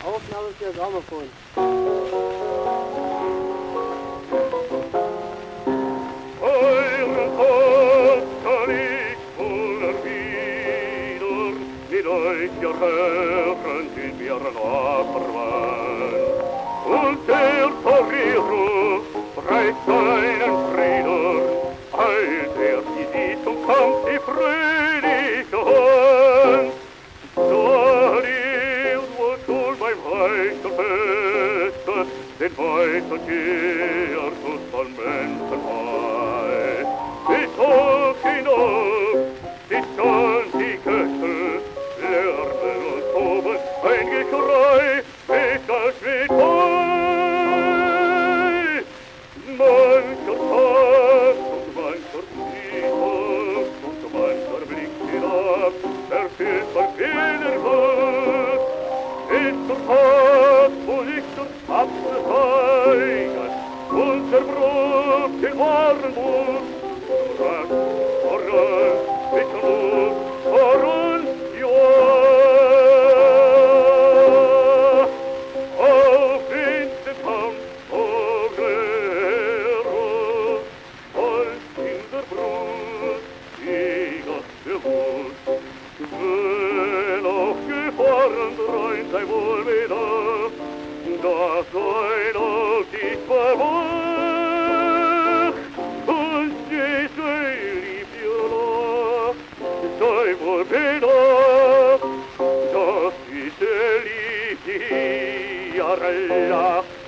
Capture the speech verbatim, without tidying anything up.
Aufnahme für Grammophon. Euren Tod kann ich wohl erwidern, mit euch, ihr Herren, sind wir noch verwandt. Und der Torero reicht seinen Frieden, als er sie sieht und kommt die fröhliche Hand. So lebt wohl schon beim heißen Feste, den weißen Kirchus von Menschenheit. Ist hoch hinauf, ist schon die Köchel, lärmen und toben, ein Geschrei, ist das mit Heu. Mancher Tag und mancher Friedhof und mancher Blick hinab, erfüllt von Fehlerwut. Ist der Tag, wo sich der Apfel steigert, und zerbrucht den wahren Mut. Voran, voran, mit Mut, voran, ja. Auf in den Kampf, Torero, Holz in der Brust, Sieger der Wut. Wenn auch Gefahren drein, sei wohl wieder, das sei doch nicht verwacht. Und Jesu liebt ihr noch, sei wohl wieder, das ist liebt ihr Allah.